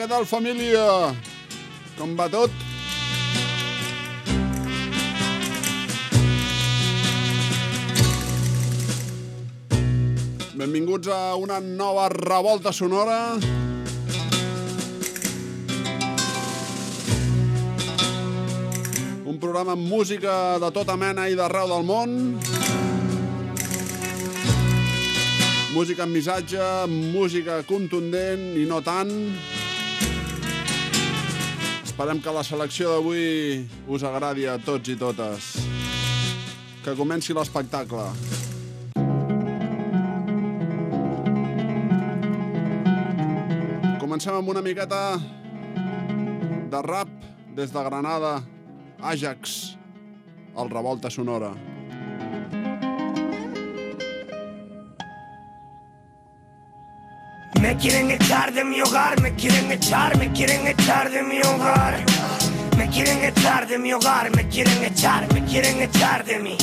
tal, família? Com va tot? Benvinguts a una nova revolta sonora. Un programa amb música de tota mena i d'arreu del món. Música amb missatge, música contundent i no tant. Esperem que la selecció d'avui us agradi a tots i totes. Que comenci l'espectacle. Comencem amb una miqueta de rap des de Granada, Ajax, el Revolta Sonora. Me quieren echar de mi hogar, me quieren echar de mi hogar. Me quieren echar de mi hogar, me quieren echar de mí.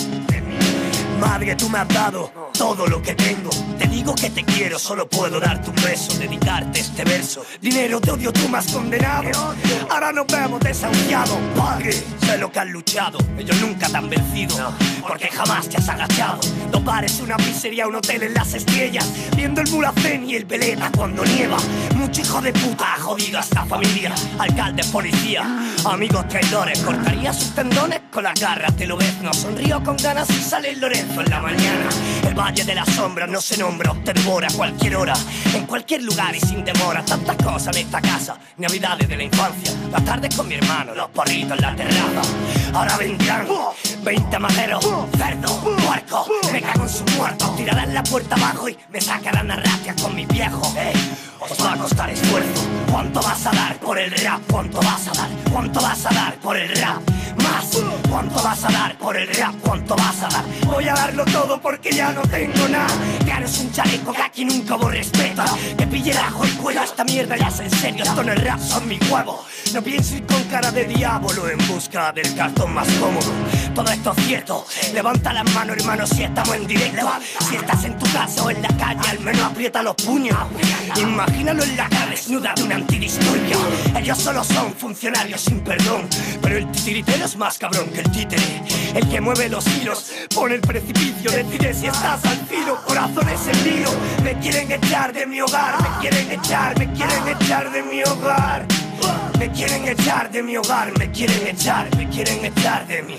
Madre, tú me has dado todo lo que tengo. Te digo que te quiero, solo puedo darte un beso, dedicarte este verso. Dinero, te odio, tú me has condenado. Ahora nos vemos desahuciados. Padre, sé lo que has luchado, ellos nunca te han vencido, porque jamás te has agachado. Dos bares, una pizzería, un hotel en las estrellas, viendo el Mulacén y el Veleta cuando nieva. Mucho hijo de puta ha jodido a esta familia. Alcaldes, policía, amigos traidores. Cortaría sus tendones con las garras de Lobezno. Sonrío con ganas y sale el Lorenzo en la mañana. El valle de las sombras no se nombra, te devora a cualquier hora, en cualquier lugar y sin demora. Tantas cosas en esta casa, navidades de la infancia, las tardes con mi hermano, los porritos en la terraza. Ahora vendrán 20 maderos, cerdo, puerco, me cago en sus muertos. Tirarán la puerta abajo y me sacarán a rastias con mis viejos. Os va a costar esfuerzo. ¿Cuánto vas a dar por el rap? ¿Cuánto vas a dar? ¿Cuánto vas a dar por el rap? Más. ¿Cuánto vas a dar por el rap? ¿Cuánto vas a dar? Voy a darlo todo porque ya no tengo nada. Claro, es un chaleco que aquí nunca hubo respeto. Que pille el ajo y cuello, esta mierda ya es en serio. Esto no es rap, son mi huevo. No pienso ir con cara de diablo en busca del cartón más cómodo. Todo esto es cierto. Levanta las manos, hermano, si estamos en directo. Si estás en tu casa o en la calle, al menos aprieta los puños. Imagínalo en la cara desnuda de un antidisturbio. Ellos solo son funcionarios sin perdón, pero el titiritero es más cabrón que el títere. El que mueve los hilos, pone el precipicio, decide si estás al filo. Corazones en vilo. Me quieren echar de mi hogar, me quieren echar de mi hogar. Me quieren echar de mi hogar, me quieren echar de mí.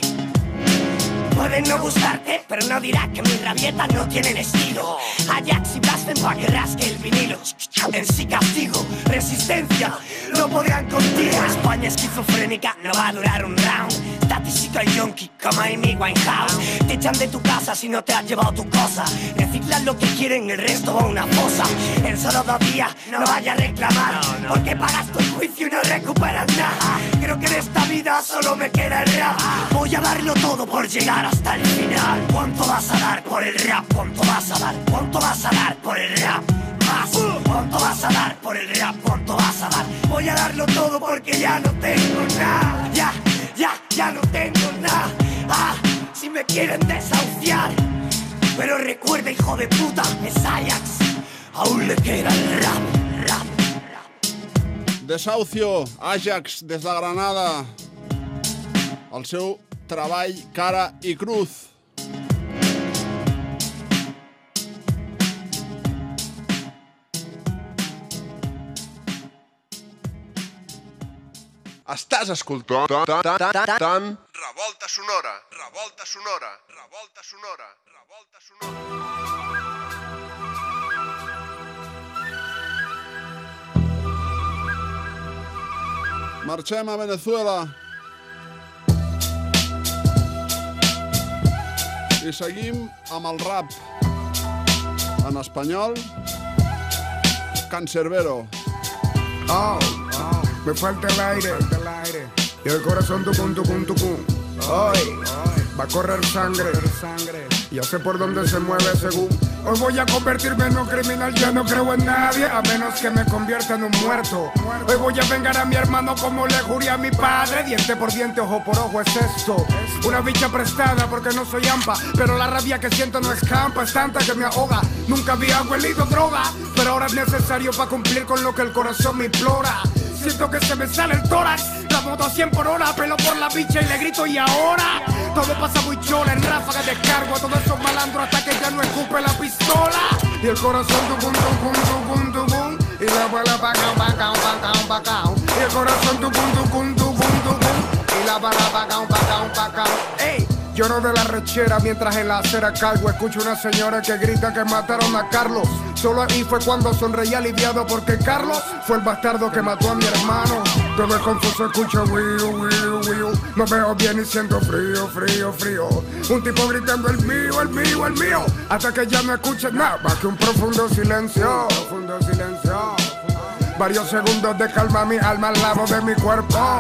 Pueden no gustarte, pero no dirás que mis rabietas no tienen estilo. Ajax y Blasphemy pa' que rasque el vinilo. En sí castigo, resistencia, no podrán contigo. España esquizofrénica, no va a durar un round. Statística y yonki, como Amy Winehouse. Te echan de tu casa si no te has llevado tu cosa. Reciclan lo que quieren, el resto va a una fosa. En solo 2 días, no vaya a reclamar, porque pagas tu juicio y no recuperas nada. Creo que en esta vida solo me queda el rap. Voy a darlo todo por llegar hasta el final. ¿Cuánto vas a dar por el rap? ¿Cuánto vas a dar? ¿Cuánto vas a dar por el rap? Más. ¿Cuánto vas a dar por el rap? ¿Cuánto vas a dar? Voy a darlo todo porque ya no tengo nada. Ya no tengo nada. Si me quieren desahuciar, pero recuerda, hijo de puta, es Ajax. Aún le queda el rap. Desahucio, Ajax, des de Granada. El seu treball Cara i Cruz. Estàs escoltant Revolta Sonora, Revolta Sonora, Revolta Sonora, Revolta Sonora. Marxem a Venezuela i seguim amb el rap en espanyol. Cancerbero. Me falta el aire y el corazón tucum. Hoy va a correr sangre. Ya sé por dónde se mueve según. Hoy voy a convertirme en un criminal, ya no creo en nadie, a menos que me convierta en un muerto. Hoy voy a vengar a mi hermano como le juré a mi padre. Diente por diente, ojo por ojo es esto. Una bicha prestada porque no soy ampa, pero la rabia que siento no escampa, es tanta que me ahoga. Nunca había huelido droga, pero ahora es necesario para cumplir con lo que el corazón me implora. siento que se me sale el tórax. La moto a 100 por hora, pelo por la bicha y le grito y ahora. Todo pasa muy chola, en ráfagas descargo a todos esos malandros hasta que ya no escupe la pistola. Y el corazón tucum, tucum, tucum, tucum. Y la bala pacao, pacao, pacao, pacao. Y el corazón tucum, tucum, tucum, tucum. Y la bala pacao, pacao, pacao. ¡Ey! Lloro de la rechera mientras en la acera cargo. Escucho una señora que grita que mataron a Carlos. Solo ahí fue cuando sonreí aliviado porque Carlos fue el bastardo que mató a mi hermano. Todo es confuso, escucho wiu, wiu, wiu. No veo bien y siento frío, frío, frío. Un tipo gritando el mío, el mío, el mío. Hasta que ya no escuché nada más que un profundo silencio. Profundo silencio. Varios segundos de calma, mi alma al lado de mi cuerpo.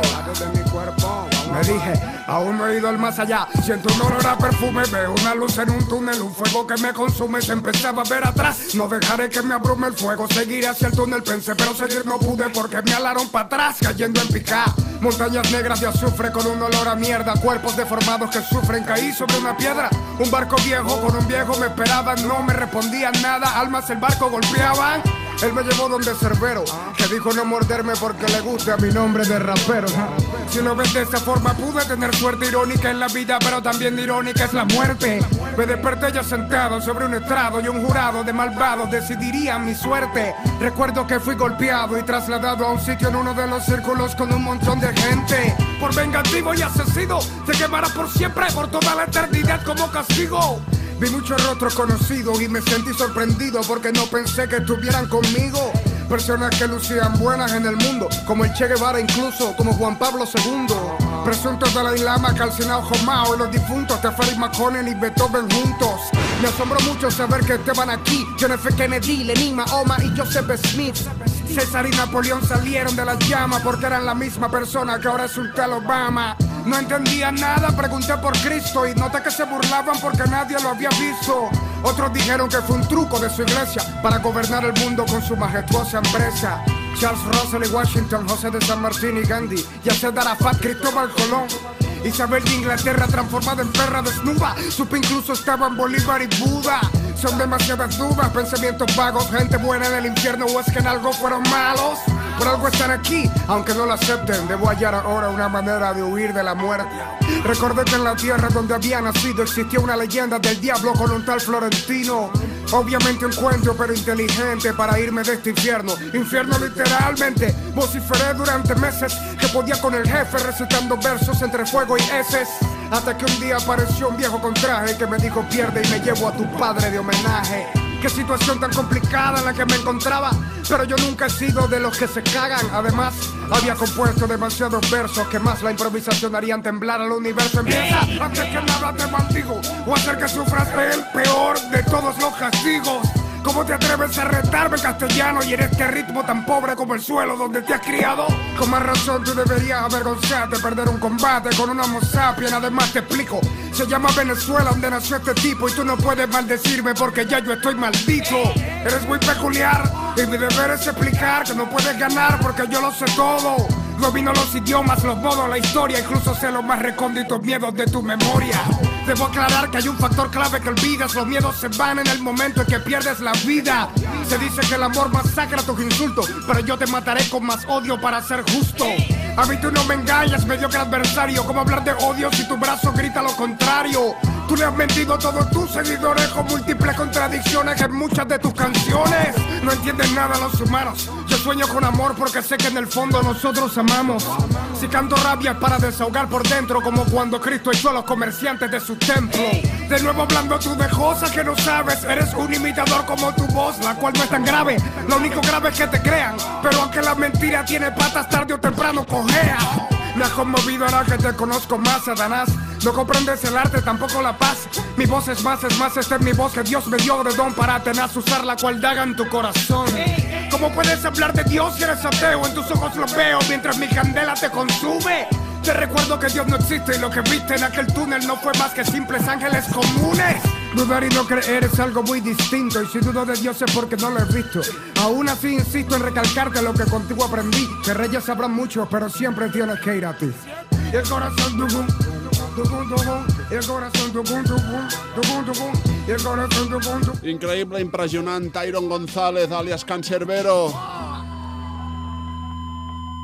Me dije, aún no he ido al más allá. Siento un olor a perfume, veo una luz en un túnel, un fuego que me consume. Se empezaba a ver atrás, no dejaré que me abrume el fuego. Seguiré hacia el túnel, pensé, pero seguir no pude porque me alaron para atrás, cayendo en picada. Montañas negras de azufre con un olor a mierda. Cuerpos deformados que sufren, caí sobre una piedra. Un barco viejo con un viejo me esperaban, no me respondían nada. Almas el barco golpeaban. Él me llevó donde Cerbero, que dijo no morderme porque le gusta mi nombre de rapero. Si lo ves de esa forma pude tener suerte irónica en la vida, pero también irónica es la muerte. Me desperté ya sentado sobre un estrado y un jurado de malvados decidirían mi suerte. Recuerdo que fui golpeado y trasladado a un sitio en uno de los círculos con un montón de gente. Por vengativo y asesino, te quemará por siempre, por toda la eternidad como castigo. Vi muchos rostros conocidos y me sentí sorprendido porque no pensé que estuvieran conmigo. Personas que lucían buenas en el mundo, como el Che Guevara incluso, como Juan Pablo II. Presuntos Dalai Lama, calcinado Jomao y los difuntos Teferi McConnell y Beethoven juntos. Me asombró mucho saber que estaban aquí John F. Kennedy, Lenin, Mahoma y Joseph Smith. César y Napoleón salieron de las llamas porque eran la misma persona que ahora es un tal Obama. No entendía nada, pregunté por Cristo y noté que se burlaban porque nadie lo había visto. Otros dijeron que fue un truco de su iglesia para gobernar el mundo con su majestuosa empresa. Charles Russell y Washington, José de San Martín y Gandhi, Yasser Arafat, Cristóbal Colón. Isabel de Inglaterra transformada en perra desnuda. Supe incluso estaban Bolívar y Buda. Son demasiadas dudas, pensamientos vagos. Gente buena en el infierno o es que en algo fueron malos. Por algo están aquí, aunque no lo acepten. Debo hallar ahora una manera de huir de la muerte. Recordé que en la tierra donde había nacido existía una leyenda del diablo con un tal Florentino. Obviamente un cuento pero inteligente para irme de este infierno. Infierno literalmente. Vociferé durante meses que podía con el jefe recitando versos entre fuego y heces. Hasta que un día apareció un viejo con traje que me dijo pierde y me llevo a tu padre de homenaje. Qué situación tan complicada en la que me encontraba, pero yo nunca he sido de los que se cagan. Además, había compuesto demasiados versos que más la improvisación harían temblar al universo. Empieza, antes que nada te maldigo, o hacer que sufras el peor de todos los castigos. ¿Cómo te atreves a retarme en castellano y en este ritmo tan pobre como el suelo donde te has criado? Con más razón tú deberías avergonzarte, perder un combate con un homo sapiens. Además te explico, se llama Venezuela donde nació este tipo y tú no puedes maldecirme porque ya yo estoy maldito. Eres muy peculiar y mi deber es explicar que no puedes ganar porque yo lo sé todo. Domino los idiomas, los modos, la historia, incluso sé los más recónditos miedos de tu memoria. Debo aclarar que hay un factor clave que olvidas. Los miedos se van en el momento en que pierdes la vida. Se dice que el amor masacra tus insultos, pero yo te mataré con más odio para ser justo. A mí tú no me engañas, mediocre adversario. ¿Cómo hablar de odio si tu brazo grita lo contrario? Tú le has mentido a todos tus seguidores con múltiples contradicciones en muchas de tus canciones. No entienden nada los humanos. Yo sueño con amor porque sé que en el fondo nosotros amamos. Si canto rabia es para desahogar por dentro, como cuando Cristo echó a los comerciantes de su templo. De nuevo hablando tú de cosas que no sabes. Eres un imitador como tu voz, la cual no es tan grave. Lo único grave es que te crean, pero aunque la mentira tiene patas, tarde o temprano cojea. Me has conmovido ahora que te conozco más, Satanás. No comprendes el arte, tampoco la paz. Mi voz es más, esta es mi voz que Dios me dio de don para tenaz usar la cual daga en tu corazón. ¿Cómo puedes hablar de Dios si eres ateo? En tus ojos lo veo mientras mi candela te consume. Te recuerdo que Dios no existe y lo que viste en aquel túnel no fue más que simples ángeles comunes. Dudar y no creer es algo muy distinto, y si dudo de Dios es porque no lo he visto. Aún así insisto en recalcarte lo que contigo aprendí, que reyes sabrán mucho, pero siempre tienes que ir a ti. Y el corazón tucum, tucum, tucum, y el corazón tucum, tucum, tucum, tucum, y el corazón tucum, tucum. Increïble, impressionant, Tyron González, alias Cancerbero.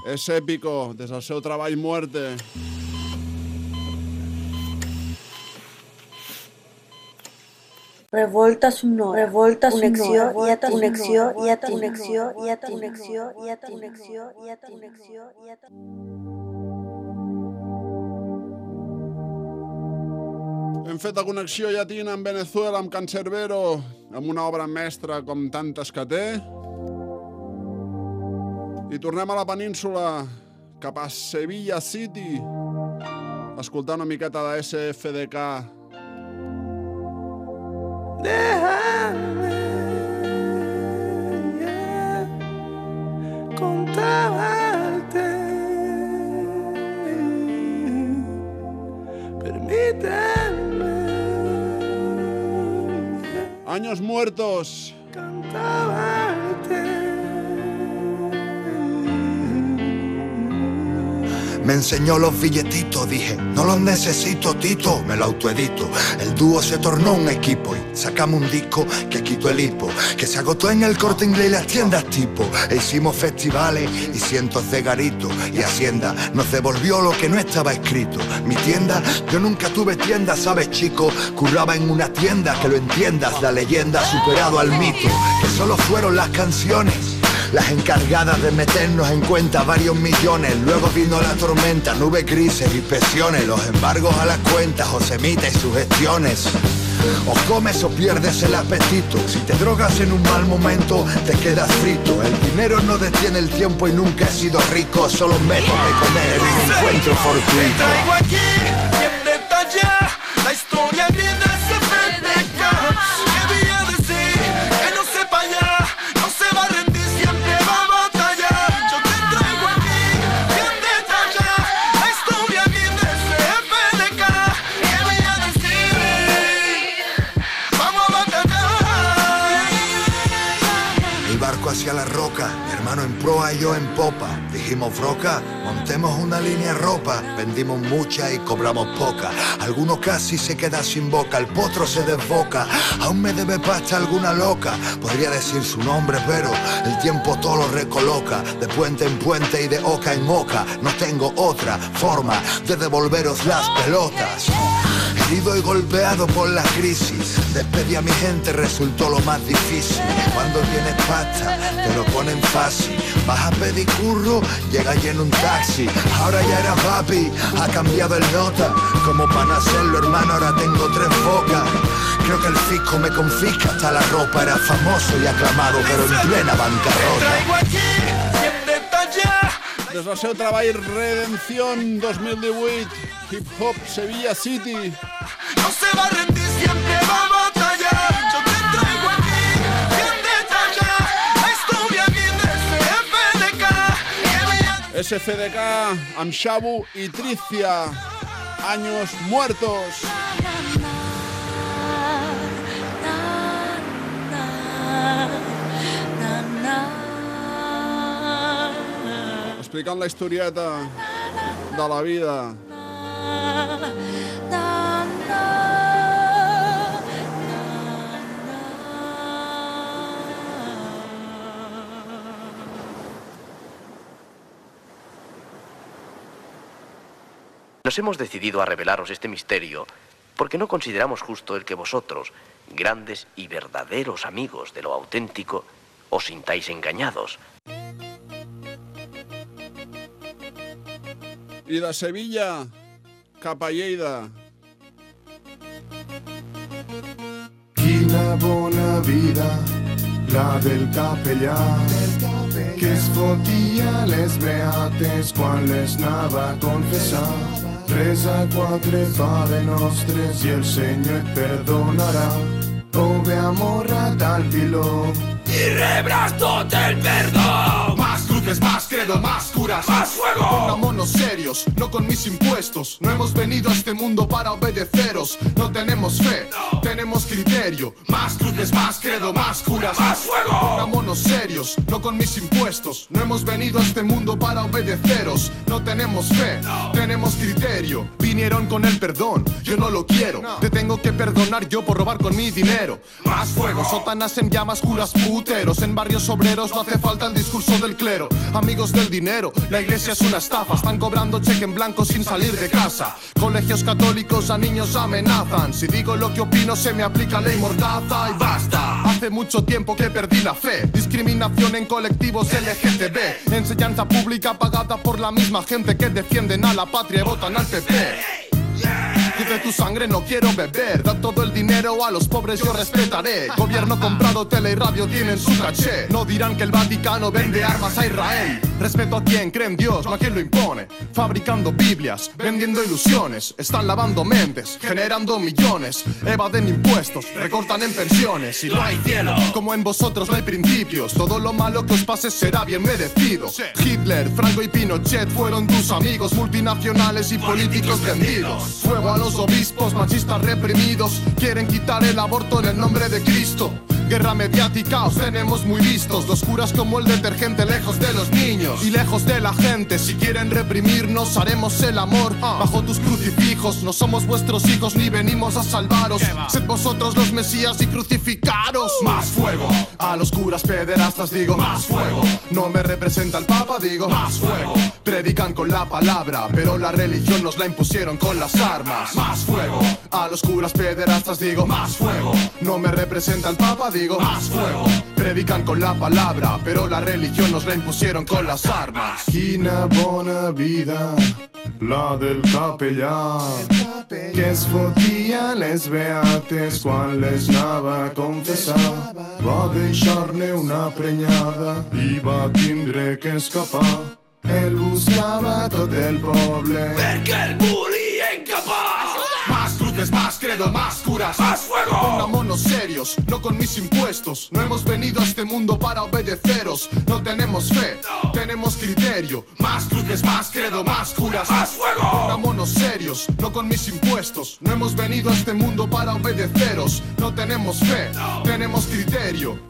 És èpico, des del seu treball Muerte. Revolta sonora, revolta connexió, connexió, Hem fet la connexió llatina amb Venezuela, amb Cancerbero, amb una obra mestra com tantes que té. I tornem a la península, cap a Sevilla City, escoltar una miqueta de SFDK. Déjame contarte, permíteme Años Muertos. cantarte. Me enseñó los billetitos, dije, no los necesito, Tito, me lo autoedito. El dúo se tornó un equipo y sacamos un disco que quitó el hipo, que se agotó en el Corte Inglés y las tiendas tipo. E hicimos festivales y cientos de garitos, y Hacienda nos devolvió lo que no estaba escrito. Mi tienda, yo nunca tuve tienda, sabes chico, curraba en una tienda, que lo entiendas, la leyenda ha superado al mito, que solo fueron las canciones las encargadas de meternos en cuenta varios millones. Luego vino la tormenta, nubes grises y presiones, los embargos a las cuentas, Josemita y sus gestiones. O comes o pierdes el apetito, si te drogas en un mal momento te quedas frito. El dinero no detiene el tiempo y nunca he sido rico, solo un método de comer en un encuentro fortuito. Traigo aquí, bien detallada, la historia grinda se predica. ¿Qué voy a decir? Que no sepa ya, no se va a rendir, siempre va a batallar. Yo te traigo aquí, bien detallada, la historia grinda se predica. ¿Qué voy a decir? Vamos a batallar. El barco hacia la roca, mi hermano en proa y yo en popa. Dijimos broca, montemos una línea de ropa. Vendimos mucha y cobramos poca. Alguno casi se queda sin boca, el potro se desboca. Aún me debe pasta alguna loca, podría decir su nombre pero el tiempo todo lo recoloca. De puente en puente y de oca en oca, no tengo otra forma de devolveros las pelotas. Herido y golpeado por la crisis, despedir a mi gente resultó lo más difícil. Cuando tienes pasta, te lo ponen fácil. Vas a pedir curro, llega lleno un taxi. Ahora ya era papi, ha cambiado el nota. Como para no hacerlo, hermano, ahora tengo 3 bocas. Creo que el fisco me confisca hasta la ropa. Era famoso y aclamado, pero en plena bancarrota. Traigo aquí, bien detallada. Des del seu treball Redención 2018, Hip Hop Sevilla City. No se va a rendir, siempre va a batallar. Yo te traigo aquí, bien detallada, la historia grinda SFDK. SFDK amb Xabu i Tricia. Años Muertos. Explicant la historieta de la vida. Nos hemos decidido a revelaros este misterio porque no consideramos justo el que vosotros, grandes y verdaderos amigos de lo auténtico, os sintáis engañados. I de Sevilla cap a Lleida. Quina bona vida, la del capellà, que es fotia les beates quan les anava a confessar. Resa 4 Pare Nostres i el Senyor et perdonarà. O ve amorrat al piló Y rebrás todo el perdón. Más cruces, más credo, más curas, ¡Más fuego! Pongámonos serios, no con mis impuestos. No hemos venido a este mundo para obedeceros. No tenemos fe, tenemos criterio. Más cruces, más credo, más curas, ¡Más fuego! Pongámonos serios, no con mis impuestos. No hemos venido a este mundo para obedeceros. No tenemos fe, tenemos criterio. Vinieron con el perdón, yo no lo quiero. Te tengo que perdonar yo por robar con mi dinero. Más fuego, sótanas en llamas, curas puteros. En barrios obreros no hace falta el discurso del clero. amigos del dinero. La iglesia es una estafa, están cobrando cheque en blanco sin salir de casa. Colegios católicos a niños amenazan. Si digo lo que opino se me aplica ley mordaza y basta. Hace mucho tiempo que perdí la fe. Discriminación en colectivos LGTB. Enseñanza pública pagada por la misma gente que defienden a la patria y votan al PP. Y de tu sangre no quiero beber. Da todo el dinero a los pobres, yo respetaré. Gobierno comprado, tele y radio tienen su caché. No dirán que el Vaticano vende armas a Israel. Respeto a quien cree en Dios, no a quien lo impone. Fabricando Biblias, vendiendo ilusiones. Están lavando mentes, generando millones. Evaden impuestos, recortan en pensiones. Y no hay cielo, como en vosotros no hay principios. Todo lo malo que os pase será bien merecido. Hitler, Franco y Pinochet fueron tus amigos. Multinacionales y políticos vendidos. Fuego a los obispos, machistas reprimidos. Quieren quitar el aborto en el nombre de Cristo. Guerra mediática, os tenemos muy vistos. Los curas como el detergente lejos de los niños y lejos de la gente. Si quieren reprimirnos, haremos el amor bajo tus crucifijos. No somos vuestros hijos ni venimos a salvaros. Sed vosotros los mesías y crucificaros. Más fuego. A los curas pederastas digo más fuego. No me representa el papa, digo más fuego. Predican con la palabra, pero la religión nos la impusieron con las armas. Más fuego. A los curas pederastas digo más fuego. No me representa el papa, digo más fuego. Predican con la palabra, pero la religión nos la impusieron con las armas. Quina bona vida, la del capellà, que es fotia les beates quan les anava a confessar. Va deixar-ne una prenyada i va tindre que escapar. El buscava tot el poble perquè el volia incapaz. Más cruces, más credo, más curas, más fuego. Pongámonos serios, no con mis impuestos. No hemos venido a este mundo para obedeceros. No tenemos fe, no. Tenemos criterio. Más cruces, más credo, más curas, más fuego. Pongámonos serios, no con mis impuestos. No hemos venido a este mundo para obedeceros. No tenemos fe, no. Tenemos criterio.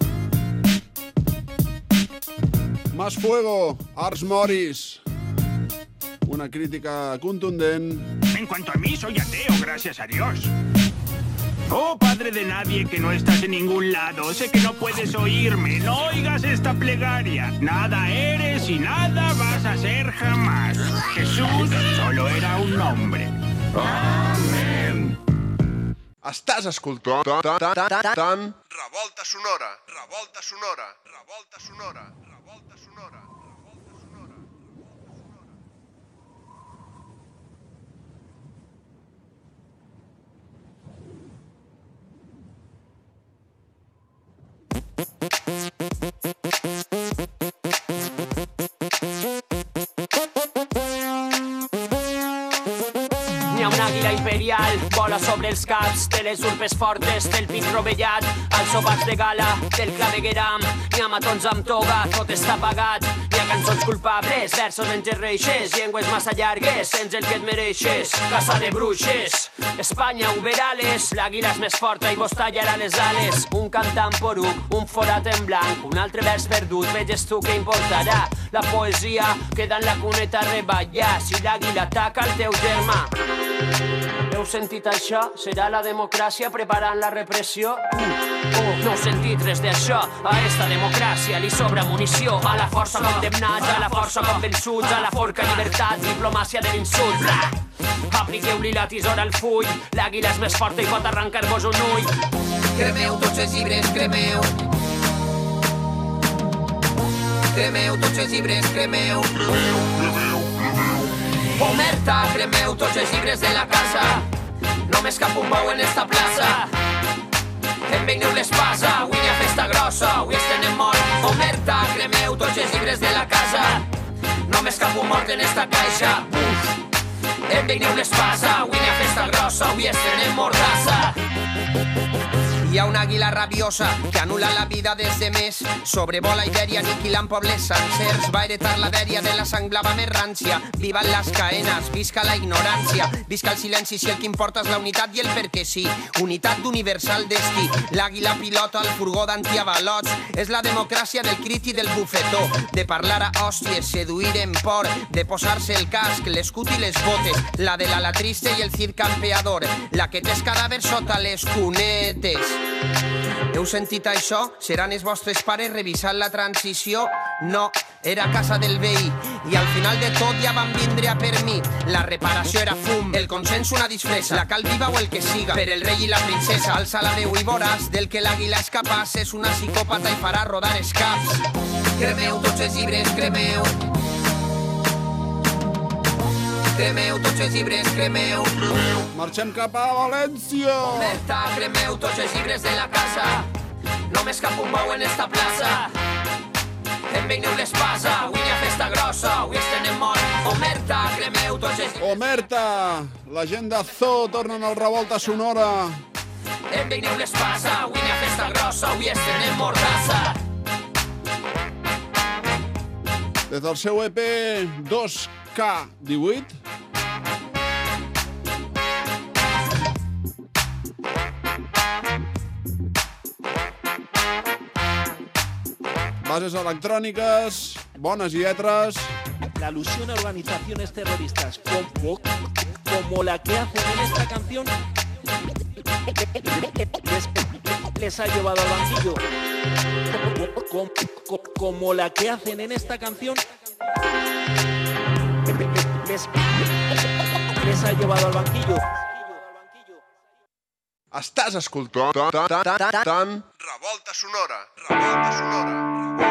Más fuego, Ars Moris. Una crítica contundente. En cuanto a mí, soy ateo, gracias a Dios. Oh, padre de nadie que no estás en ningún lado, sé que no puedes oírme, no oigas esta plegaria. Nada eres y nada vas a ser jamás. Jesús solo era un nombre. Amén. Estàs escoltant Revolta sonora, revolta sonora, revolta sonora, revolta sonora. N'hi ha un àguila imperial, vola sobre els caps de les urpes fortes del pic rovellat, als sopars de gala del clavegueram. N'hi ha matons amb toga, tot està pagat. N'hi ha cançons culpables, versos enterreixes, llengües massa llargues, sense el que et mereixes. Casa de bruixes, Espanya uberales, l'àguila és més forta i vos tallarà les ales. Un cantant poruc, un forat en blanc, un altre vers perdut, veges tu què importarà. La poesia queda en la cuneta a reballar, si l'àguila ataca el teu germà. Heu sentit això? Serà la democràcia preparant la repressió? No heu sentit res d'això? A esta democràcia li sobra munició. A la força condemnats, a la força convençuts, a la forca llibertat, diplomàcia de l'insult. Apliqueu-li la tisora al full, l'àguila és més forta i pot arrencar-vos un ull. Cremeu tots els llibres, cremeu. Cremeu tots els llibres, cremeu. Omerta, cremeu tots els llibres de la casa. Només cap un bou en esta plaça. Enveineu l'espasa, avui n'hi ha festa grossa, avui estenem mort. Omerta, cremeu tots els llibres de la casa. Només cap un mort en esta caixa. Enveineu l'espasa, avui n'hi ha festa grossa, avui estenem mordassa. Hi ha una àguila rabiosa que anul·la la vida des de més. Sobrevola Ibèria aniquilant pobles sencers. Va heretar la dèria de la sang blava més rància. Vivan les caenes, visca la ignorància. Visca el silenci si el que importa és la unitat i el perquè sí. Unitat d'universal destí. L'àguila pilota el furgó d'antiavalots. És la democràcia del crit i del bufetó. De parlar a hòsties, seduir en por. De posar-se el casc, l'escut i les botes. La de l'ala triste i el cid campeador. La que té els cadàvers sota les cunetes. Heu sentit això? Seran els vostres pares revisant la transició? No, era casa del veí i al final de tot ja van vindre a per mi. La reparació era fum, el consens una disfressa, la cal viva o el que siga, per el rei i la princesa. Alça la veu i voràs del que l'àguila és capaç, és una psicòpata i farà rodar els caps. Cremeu tots els llibres, cremeu. Cremeu tots els llibres, cremeu. Marxem cap a València. Omerta, cremeu tots els llibres de la casa. No m'escap un bou en esta plaça. Envegneu l'espasa, avui n'hi ha festa grossa, avui estenem mort. Omerta, cremeu tots els... Omerta, la gent de Zoo tornen al Revolta Sonora. Envegneu l'espasa, avui n'hi ha festa grossa, avui estenem mordassa. Des del seu EP 2K18, bases electròniques, bones lletres. La alusión a organizaciones terroristas como la que hacen en esta canción les ha llevado al banquillo. Como la que hacen en esta canción les ha llevado al banquillo. Estàs escoltant Revolta Sonora. Revolta Sonora.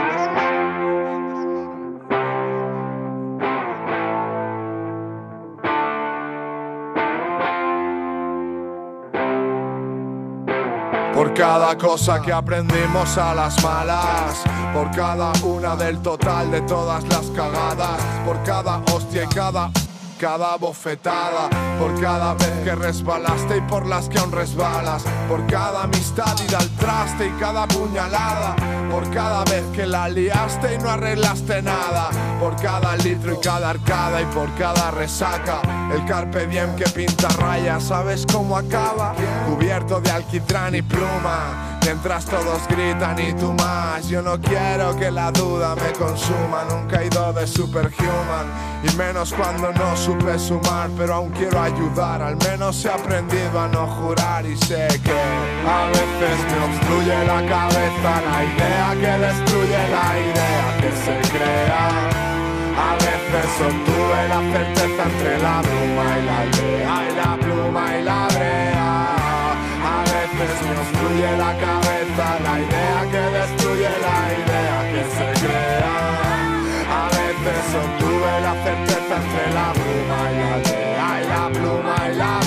Por cada cosa que aprendimos a las malas, por cada una del total de todas las cagadas, por cada hostia y cada bofetada, por cada vez que resbalaste y por las que aún resbalas, por cada amistad ida al traste y cada puñalada, por cada vez que la liaste y no arreglaste nada, por cada litro y cada arcada y por cada resaca. El carpe diem que pinta rayas, ¿sabes cómo acaba? Cubierto de alquitrán y pluma, mientras todos gritan y tú más. Yo no quiero que la duda me consuma, nunca he ido de superhuman, y menos cuando no supe sumar, pero aún quiero ayudar. Al menos he aprendido a no jurar y sé que a veces me obstruye la cabeza la idea que destruye la idea que se crea. A veces obtuve la certeza entre la pluma y la aldea, y la pluma y la brea. A veces me obstruye la cabeza la idea que destruye la idea que se crea. A veces obtuve la certeza entre la pluma y la aldea, y la pluma y la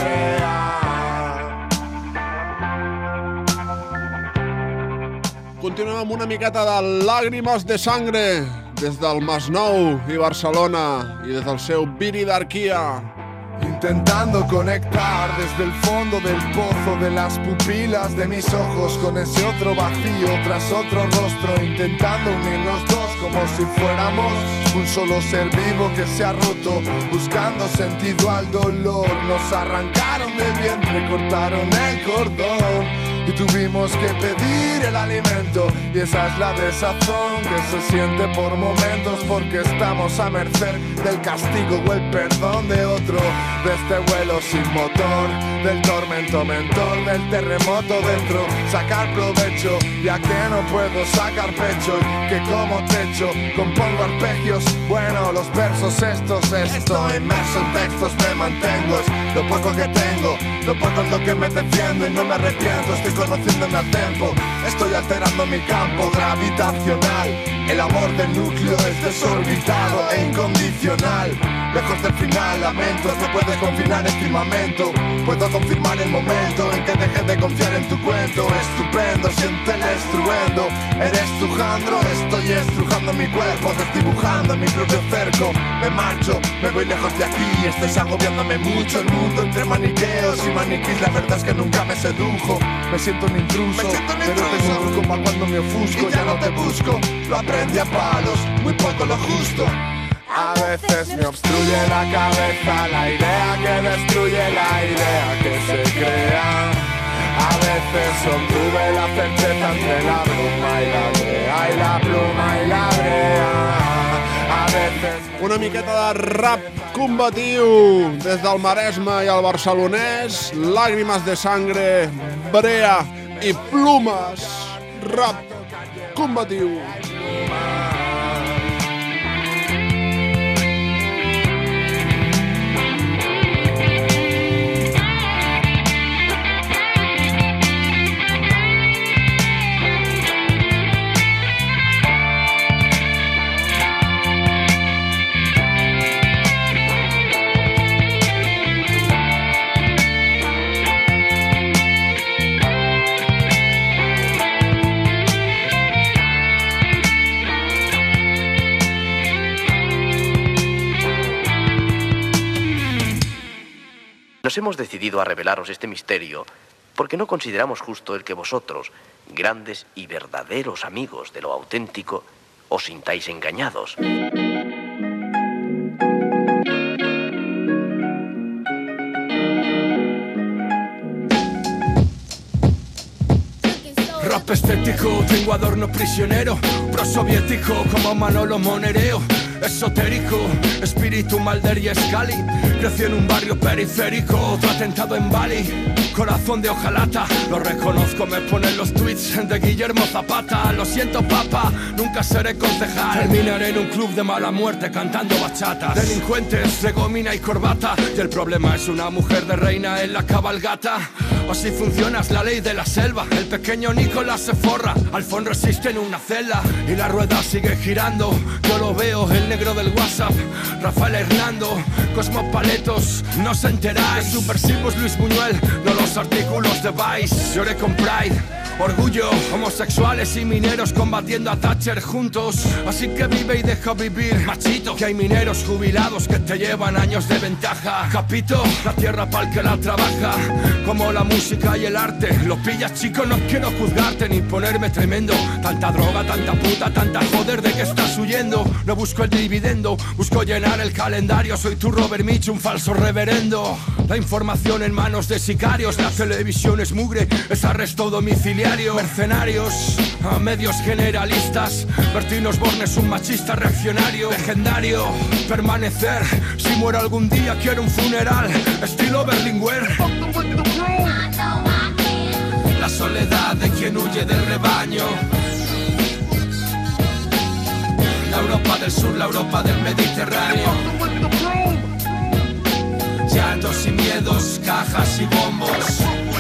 brea. Continuem amb una miqueta de Làgrimes de Sangre des del Masnou i Barcelona i des del seu Viridarquia. Intentando conectar desde el fondo del pozo de las pupilas de mis ojos con ese otro vacío tras otro rostro, intentando unir los dos como si fuéramos un solo ser vivo que se ha roto, buscando sentido al dolor. Nos arrancaron del vientre, cortaron el cordón y tuvimos que pedir el alimento, y esa es la desazón que se siente por momentos, porque estamos a merced del castigo o el perdón de otro, de este vuelo sin motor, del tormento mentor, del terremoto dentro. Sacar provecho, ya que no puedo sacar pecho, y que como techo compongo arpegios, bueno, los versos estos, estoy inmerso en textos, me mantengo, es lo poco que tengo, lo poco en lo que me defiendo y no me arrepiento. Estoy conociéndome a tiempo, estoy alterando mi campo gravitacional. El amor del núcleo es desorbitado e incondicional. Lejos del final, lamentos, no puedes confinar en firmamento. Puedo confirmar el momento en que dejes de confiar en tu cuento. Estupendo, siente el estruendo. Eres tu jandro, estoy estrujando mi cuerpo, desdibujando mi propio cerco. Me marcho, me voy lejos de aquí, estoy agobiándome mucho. El mundo entre maniqueos y maniquís, la verdad es que nunca me sedujo. Me siento un intruso, pero tengo un truco pa' cuando me ofusco. Ya no te busco, lo aprendí a palos, muy poco lo justo. A veces me obstruye la cabeza la idea que destruye la idea que se crea. A veces obtuve la certeza entre la pluma y la brea, y la pluma y la brea. A veces... Una miqueta de rap combatiu des del Maresme i el Barcelonès. Làgrimes de Sangre, brea i plumes. Rap combatiu. Nos hemos decidido a revelaros este misterio porque no consideramos justo el que vosotros, grandes y verdaderos amigos de lo auténtico, os sintáis engañados. Rap estético, tengo adorno prisionero, prosoviético como Manolo Monereo. Esotérico, espíritu Mulder y Scully. Crecí en un barrio periférico, otro atentado en Bali. Corazón de hojalata, lo reconozco, me ponen los tweets de Guillermo Zapata. Lo siento, papa, nunca seré concejal. Terminaré en un club de mala muerte cantando bachatas. Delincuentes de gomina y corbata, y el problema es una mujer de reina en la cabalgata. Así funciona, es la ley de la selva. El pequeño Nicolás se forra, Alfón resiste en una celda y la rueda sigue girando. Yo lo veo, el negro del WhatsApp, Rafael Hernando, Cosmo Paletos, no os enteráis. Subversivos Luis Buñuel, no los artículos de Vice. Lloré con Pride, orgullo, homosexuales y mineros combatiendo a Thatcher juntos. Así que vive y deja vivir, machito. Que hay mineros jubilados que te llevan años de ventaja. Capito, la tierra pa'l que la trabaja. Como la música y el arte, lo pillas, chico, no quiero juzgarte ni ponerme tremendo. Tanta droga, tanta puta, tanta joder, ¿de que estás huyendo? No busco el dividendo, busco llenar el calendario. Soy tu Robert Mitch, un falso reverendo. La información en manos de sicarios, la televisión es mugre, es arresto domiciliario. Mercenarios, a medios generalistas. Bertín Osborne es un machista reaccionario. Legendario, permanecer. Si muero algún día quiero un funeral estilo Berlinguer. La soledad de quien huye del rebaño. La Europa del Sur, la Europa del Mediterráneo. Llantos y miedos, cajas y bombos.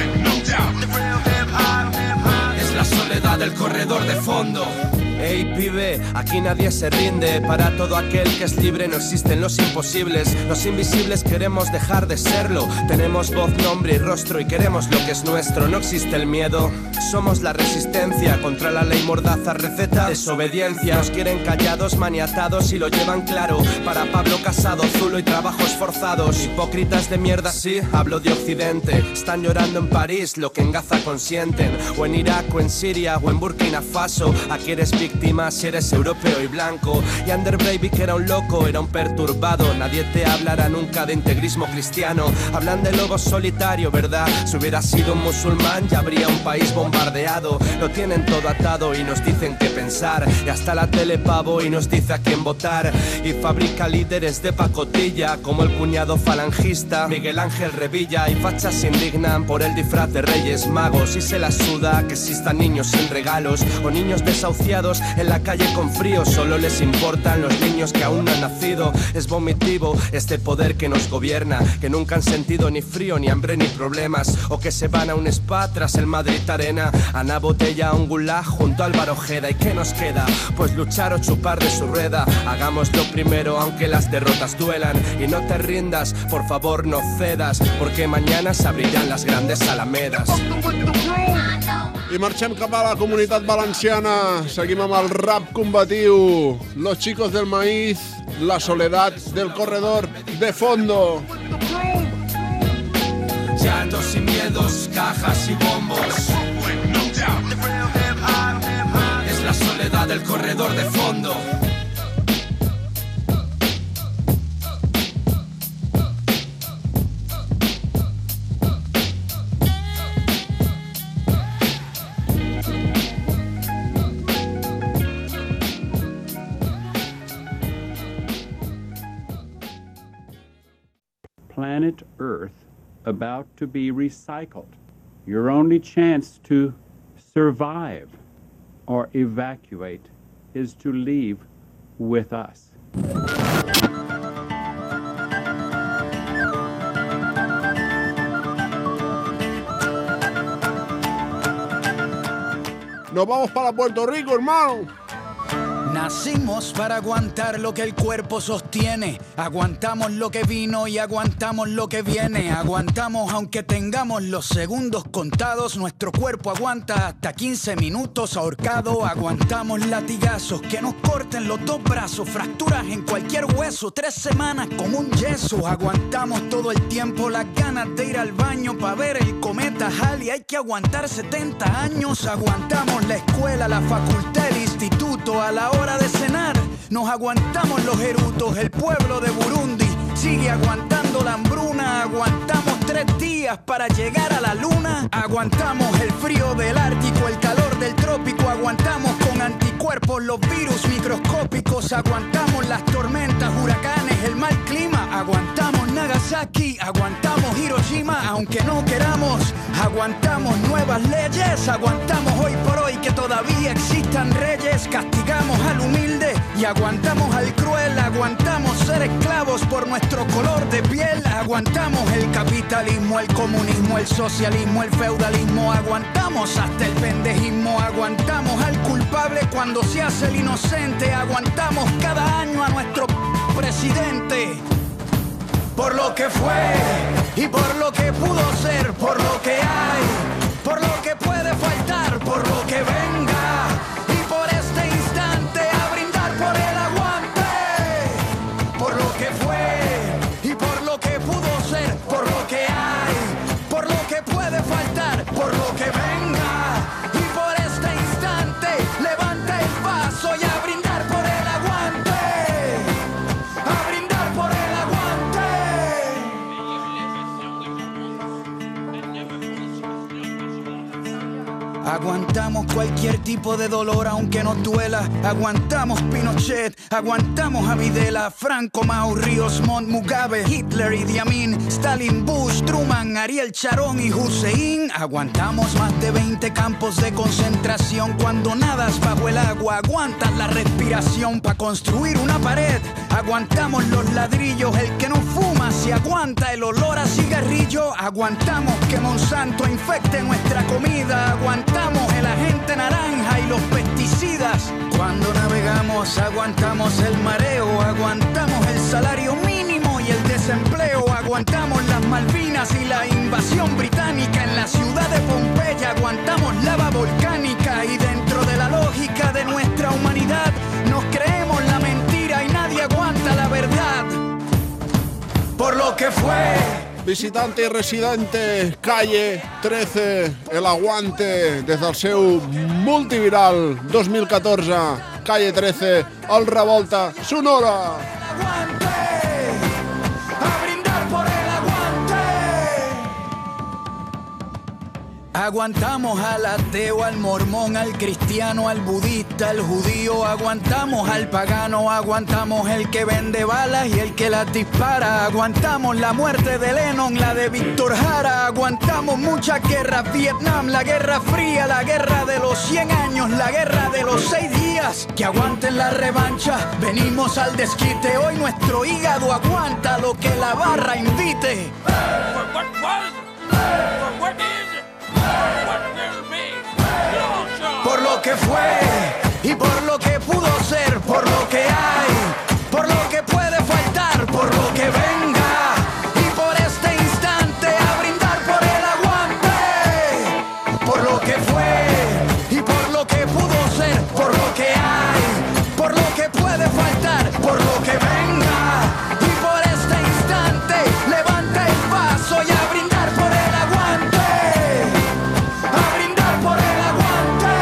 Es la soledad del corredor de fondo. Ey pibe, aquí nadie se rinde. Para todo aquel que es libre no existen los imposibles. Los invisibles queremos dejar de serlo. Tenemos voz, nombre y rostro y queremos lo que es nuestro. No existe el miedo, somos la resistencia contra la ley mordaza, receta, desobediencia. Nos quieren callados, maniatados y lo llevan claro. Para Pablo Casado, Zulo y trabajos forzados. Hipócritas de mierda, sí, hablo de Occidente. Están llorando en París lo que en Gaza consienten. O en Irak, o en Siria, o en Burkina Faso. Aquí eres víctima si eres europeo y blanco. Y Ander Breivik era un loco, era un perturbado. Nadie te hablará nunca de integrismo cristiano. Hablan de lobo solitario, ¿verdad? Si hubiera sido un musulmán ya habría un país bombardeado. Lo tienen todo atado y nos dicen qué pensar. Y hasta la tele pavo y nos dice a quién votar. Y fabrica líderes de pacotilla como el cuñado falangista Miguel Ángel Revilla. Y fachas se indignan por el disfraz de Reyes Magos. Y se la suda que existan niños sin regalos o niños desahuciados en la calle con frío. Solo les importan los niños que aún no han nacido. Es vomitivo este poder que nos gobierna, que nunca han sentido ni frío, ni hambre, ni problemas. O que se van a un spa tras el Madrid Arena. Ana Botella a un gulag junto a Álvaro Ojeda. ¿Y qué nos queda? Pues luchar o chupar de su rueda. Hagámoslo primero aunque las derrotas duelan. Y no te rindas, por favor no cedas, porque mañana se abrirán las grandes alamedas. I marxem cap a la Comunitat Valenciana. Seguim amb el rap combatiu. Los chicos del maíz, la soledad del corredor de fondo. Llantos y miedos, cajas y bombos. Es la soledad del corredor de fondo. Planet Earth about to be recycled. Your only chance to survive or evacuate is to leave with us. Nos vamos para Puerto Rico, hermano. Nacimos para aguantar lo que el cuerpo sostiene. Aguantamos lo que vino y aguantamos lo que viene. Aguantamos aunque tengamos los segundos contados. Nuestro cuerpo aguanta hasta 15 minutos ahorcado. Aguantamos latigazos que nos corten los dos brazos. Fracturas en cualquier hueso. 3 semanas con un yeso. Aguantamos todo el tiempo las ganas de ir al baño para ver el cometa Halley. Hay que aguantar 70 años. Aguantamos la escuela, la facultad, el instituto. A la hora de cenar nos aguantamos los erutos. El pueblo de Burundi sigue aguantando la hambruna. Aguantamos 3 días para llegar a la luna. Aguantamos el frío del Ártico, el calor del trópico. Aguantamos con anticuerpos los virus microscópicos. Aguantamos las tormentas, huracanes, el mal clima. Aguantamos Nagasaki, aguantamos Hiroshima, aunque no queramos. Aguantamos nuevas leyes. Aguantamos hoy por hoy que todavía existan reyes. Castigamos al humilde y aguantamos al cruel. Aguantamos ser esclavos por nuestro color de piel. Aguantamos el capitalismo, el comunismo, el socialismo, el feudalismo. Aguantamos hasta el pendejismo. Aguantamos al culpable cuando se hace el inocente. Aguantamos cada año a nuestro presidente. Por lo que fue y por lo que pudo ser, por lo que hay, por lo que puede faltar, por lo que venga. Y por este instante a brindar por el aguante. Por lo que fue y por lo que pudo ser, por lo que hay, por lo que puede faltar, por lo que venga. Y por este instante levanta el vaso y a brindar por el aguante. A brindar por el aguante. Aguantamos cualquier tipo de dolor aunque nos duela. Aguantamos Pinochet, aguantamos a Videla, Franco, Mao, Ríos Montt, Mugabe, Hitler, Idi Amin, Stalin, Bush, Truman, Ariel Sharon y Hussein. Aguantamos más de 20 campos de concentración. Cuando nadas bajo el agua aguantas la respiración para construir una pared. Aguantamos los ladrillos, el que no fuma se aguanta el olor a cigarrillo. Aguantamos que Monsanto infecte nuestra comida. Aguantamos el agente naranja y los pesticidas. Cuando navegamos aguantamos el mareo. Aguantamos el salario mínimo y el desempleo. Aguantamos las Malvinas y la invasión británica. En la ciudad de Pompeya aguantamos lava volcánica. Y dentro de la lógica de nuestra humanidad nos creemos la mentira y nadie aguanta la verdad. Por lo que fue. Visitante i residente, Calle 13, el aguante des del seu multiviral 2014, Calle 13, el Revolta Sonora. Aguantamos al ateo, al mormón, al cristiano, al budista, al judío. Aguantamos al pagano, aguantamos el que vende balas y el que las dispara. Aguantamos la muerte de Lennon, la de Víctor Jara. Aguantamos muchas guerras, Vietnam, la Guerra Fría, la guerra de los 100 años, la guerra de los 6 días. Que aguanten la revancha, venimos al desquite. Hoy nuestro hígado aguanta lo que la barra invite. Por lo que fue y por lo que pudo ser, por lo que hay, por lo que puede faltar, por lo que venga. Y por este instante a brindar por el aguante. Por lo que fue y por lo que pudo ser, por lo que hay, por lo que puede faltar, por lo que venga. Y por este instante levanta el vaso y a brindar por el aguante. A brindar por el aguante.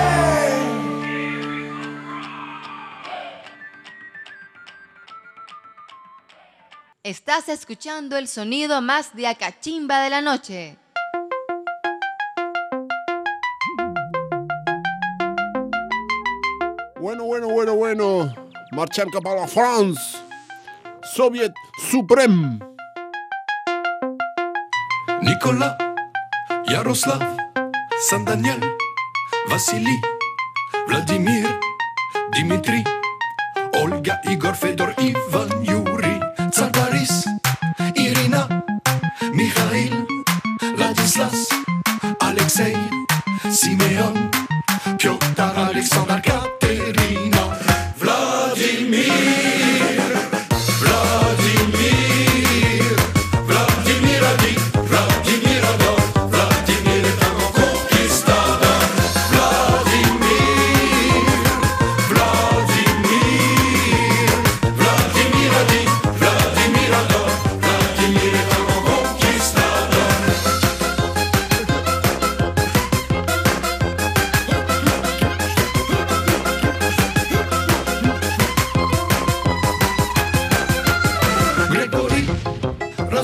Estás escuchando el sonido más de acachimba de la noche. Bueno. Marxem cap a la France. Soviet Suprem. Nicolas, Yaroslav, San Daniel, Vassili, Vladimir, Dimitri, Olga, Igor, Fedor, Ivan, Yuri, Tsagaris, Irina, Mikhail, Ladislas, Alexei, Simeon, Piotr, Alexander, Katerina, Vlad.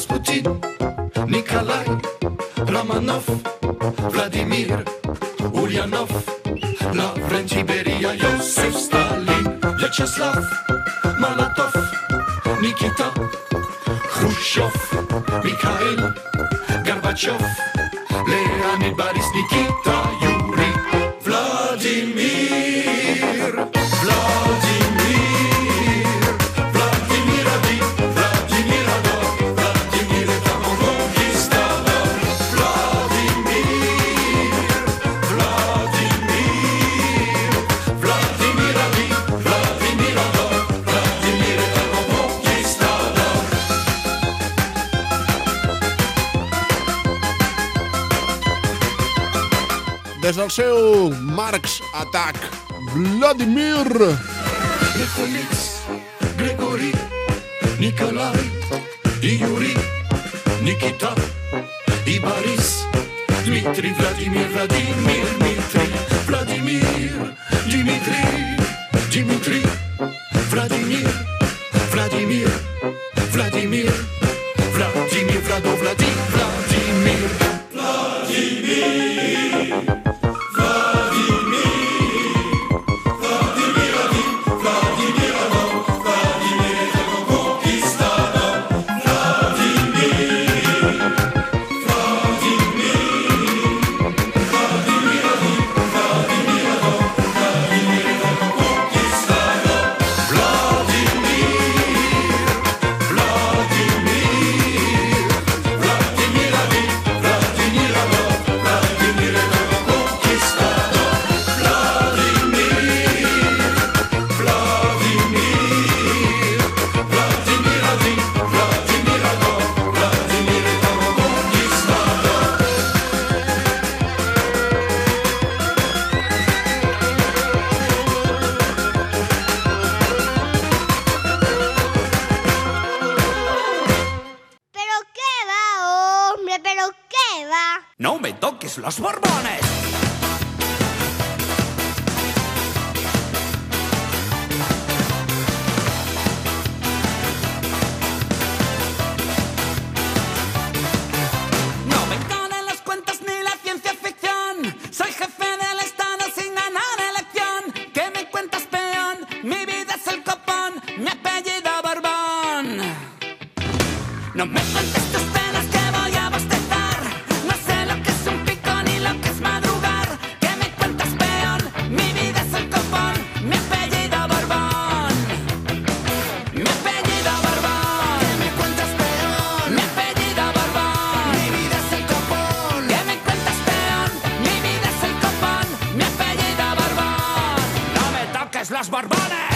Rasputin, Nikolai, Romanov, Vladimir, Ulyanov, Lavrent, Beria, Iosef Stalin, Vyacheslav, Molotov, Nikita, Khrushchev, Mikhail, Gorbachev, Leonid, Boris, Nikita, Yuri, Vladimir, Vladimir, Vladimir Adi, Vladimir Ador, Vladimir Etamo Conquistador, Vladimir, Vladimir, Vladimir Adi, Vladimir Ador, Vladimir Etamo Conquistador. Des del seu Marx Attack, Vladimir. Felix, Gregory, Nikolai, Yuri, Nikita, Boris, Dmitri, Vladimir, Vladimir, Dmitri, Vladimir, Dimitri, Dimitri, Vladimir, Vladimir, Vladimir, Vladimir, Vlado, Vladimir, Vladimir, Vladimir. ¡No me toques los borbones! No me caben los cuentos ni la ciencia ficción. Soy jefe del Estado sin ganar elección. ¿Qué me cuentas, peón? Mi vida es el copón, mi apellido Borbón. No me cuentes tus penas que voy a bostezar. No sé lo que es un pico ni lo que es madrugar. ¿Qué me cuentas, peón? Mi vida es el copón, mi apellido Borbón. Mi apellido Borbón. ¿Qué me cuentas, peón? Mi apellido Borbón. Mi vida es el copón. ¿Qué me cuentas, peón? Mi vida es el copón, mi apellido Borbón. No me toques los borbones.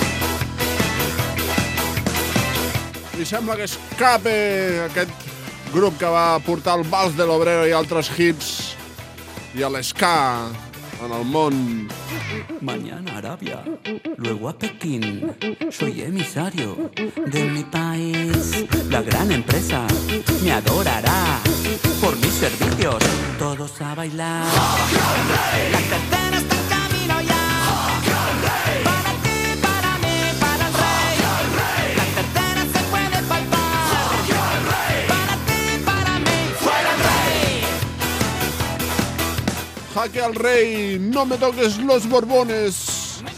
I sembla que escape aquest grup que va portar el Vals de l'Obrero i altres hits i a l'ska en el món. Mañana Arabia, luego a Pekín. Soy emisario de mi país. La gran empresa me adorará por mis servicios. Todos a bailar. La tercera está en camino ya. Para ti, para mí, para el rey. La tercera se puede palpar. Para ti, para mí, fuera el rey. Jaque al rey, no me toques los borbones.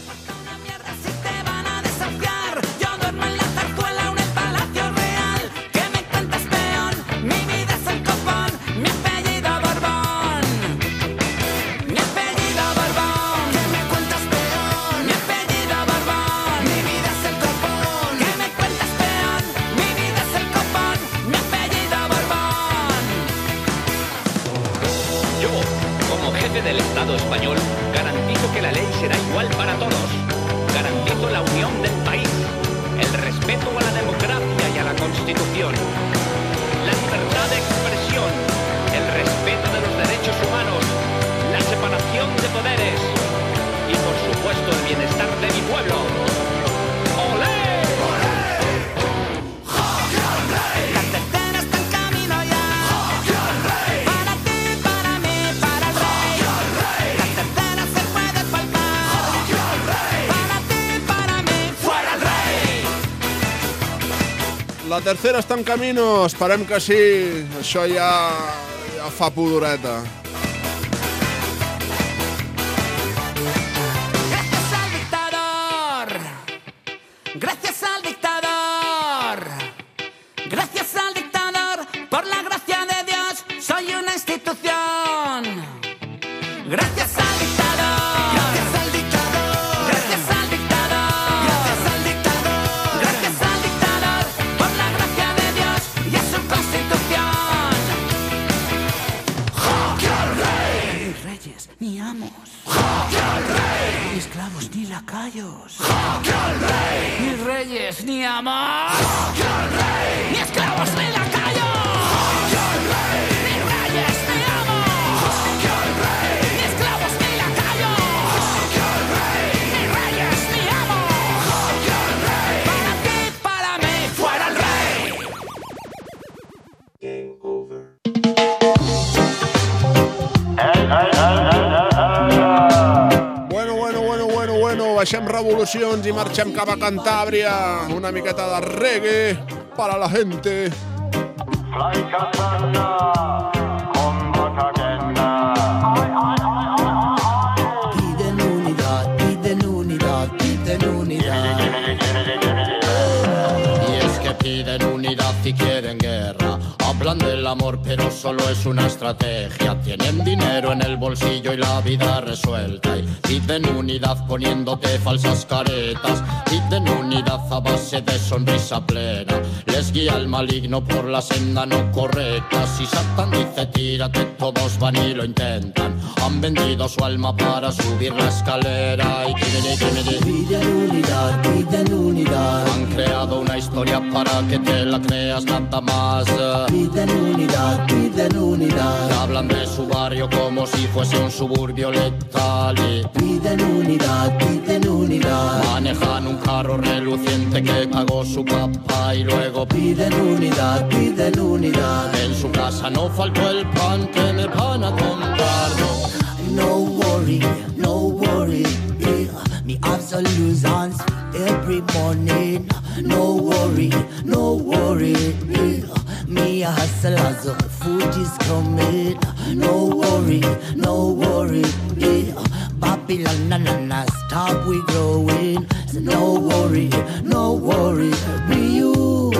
Yo duermo en la zarzuela o en el Palacio Real. ¿Qué me cuentas, peón? Mi vida es el copón, mi apellido Borbón. Mi apellido Borbón. ¿Qué me cuentas, peón? Mi apellido Borbón. Mi vida es el copón. ¿Qué me cuentas, peón? Mi vida es el copón, mi apellido Borbón. Yo, como jefe del Estado español, garantizo que la ley será igual para todos. Garantizo la unión del país, el respeto a la democracia y a la Constitución, la libertad de expresión, el respeto de los derechos humanos, la separación de poderes y, por supuesto, el bienestar de mi pueblo. ¡Olé! La tercera está en camino ya. Para ti, para mí, para el rey. La tercera se puede palpar. Para ti, para mí, fuera el rey. La tercera està en camino, esperem que sí. Això ja fa pudoreta. Gracias al dictador, gracias al dictador, por la gracia de Dios soy una institución. Gracias al dictador, gracias al dictador, gracias al dictador, gracias al dictador, gracias al dictador, por la gracia de Dios y a su constitución. ¡Jaque al rey! Ni reyes, ni amos. ¡Jaque al rey! Ni esclavos, ni lacayos. ¡Jaque al rey! Ni reyes, ni amos. ¡Jaque al rey! Ni esclavos, ni lacayos. ¡Jaque al rey! Ni reyes, ni amos. ¡Jaque al rey! Ni esclavos, ni lacayos. ¡Jaque al rey! Ni reyes, ni amos. ¡Jaque al rey! Para ti, para mí, fuera el rey. Game over. Bueno, baixem revolucions i marxem cap a Cantàbria. Una miqueta de reggae para la gente. Fly Katana, come back again. Piden unidad, piden unidad, piden unidad. Y es que piden unidad y quieren guerra. Hablan del amor pero solo es una estrategia. Tienen dinero en el bolsillo y la vida resuelta. Y piden unidad poniéndote falsas caretas. Piden unidad a base de sonrisa plena. Les guía el maligno por la senda no correcta. Si Satán dice tírate, todos van y lo intentan. Han vendido su alma para subir la escalera. Y piden unidad, piden unidad. Han creado una historia para que te la creas nada más. Piden unidad, piden unidad. Hablan de su barrio como si fuese un suburbio letal. Y piden unidad, piden unidad. Manejan un carro reluciente que pagó su papá. Y luego piden unidad, piden unidad. En su casa no faltó el pan que me van a comprar. No worry, no worry. Me absolute on every morning. No worry, no worry. Me a hustle as the food is coming. No worry, no worry. Babylon, na stop we growing. So no worry, no worry. Be you.